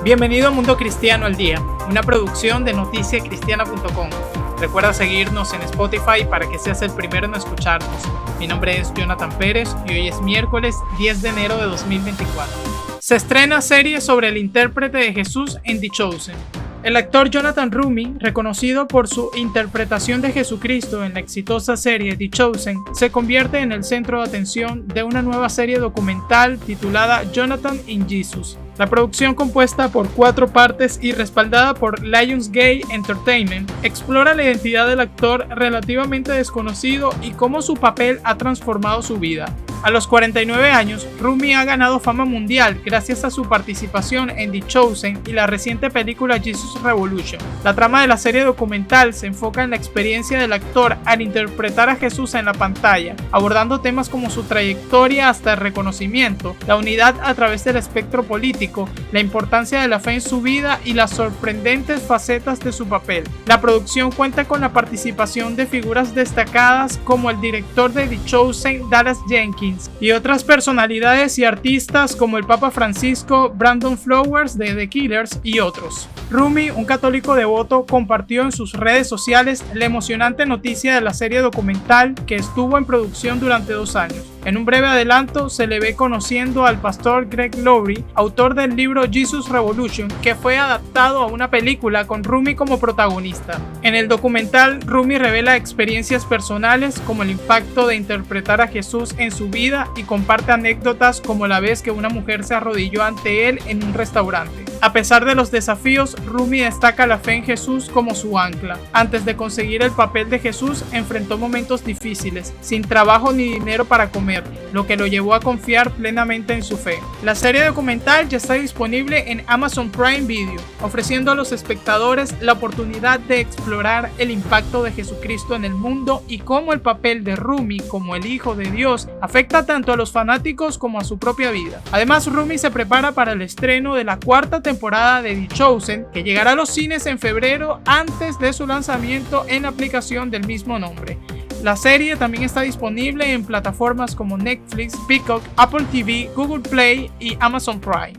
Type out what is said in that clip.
Bienvenido a Mundo Cristiano al Día, una producción de noticiacristiana.com. Recuerda seguirnos en Spotify para que seas el primero en escucharnos. Mi nombre es Jonathan Pérez y hoy es miércoles 10 de enero de 2024. Se estrena serie sobre el intérprete de Jesús en The Chosen. El actor Jonathan Roumie, reconocido por su interpretación de Jesucristo en la exitosa serie The Chosen, se convierte en el centro de atención de una nueva serie documental titulada Jonathan in Jesus. La producción, compuesta por 4 partes y respaldada por Lionsgate Entertainment, explora la identidad del actor relativamente desconocido y cómo su papel ha transformado su vida. A los 49 años, Roumie ha ganado fama mundial gracias a su participación en The Chosen y la reciente película Jesus Revolution. La trama de la serie documental se enfoca en la experiencia del actor al interpretar a Jesús en la pantalla, abordando temas como su trayectoria hasta el reconocimiento, la unidad a través del espectro político, la importancia de la fe en su vida y las sorprendentes facetas de su papel. La producción cuenta con la participación de figuras destacadas como el director de The Chosen, Dallas Jenkins, y otras personalidades y artistas como el Papa Francisco, Brandon Flowers de The Killers y otros. Roumie, un católico devoto, compartió en sus redes sociales la emocionante noticia de la serie documental que estuvo en producción durante 2 años. En un breve adelanto se le ve conociendo al pastor Greg Laurie, autor del libro Jesus Revolution, que fue adaptado a una película con Roumie como protagonista. En el documental, Roumie revela experiencias personales como el impacto de interpretar a Jesús en su vida y comparte anécdotas como la vez que una mujer se arrodilló ante él en un restaurante. A pesar de los desafíos, Roumie destaca la fe en Jesús como su ancla. Antes de conseguir el papel de Jesús, enfrentó momentos difíciles, sin trabajo ni dinero para comer, lo que lo llevó a confiar plenamente en su fe. La serie documental ya está disponible en Amazon Prime Video, ofreciendo a los espectadores la oportunidad de explorar el impacto de Jesucristo en el mundo y cómo el papel de Roumie como el Hijo de Dios afecta tanto a los fanáticos como a su propia vida. Además, Roumie se prepara para el estreno de la 4ª temporada de The Chosen, que llegará a los cines en febrero antes de su lanzamiento en la aplicación del mismo nombre. La serie también está disponible en plataformas como Netflix, Peacock, Apple TV, Google Play y Amazon Prime.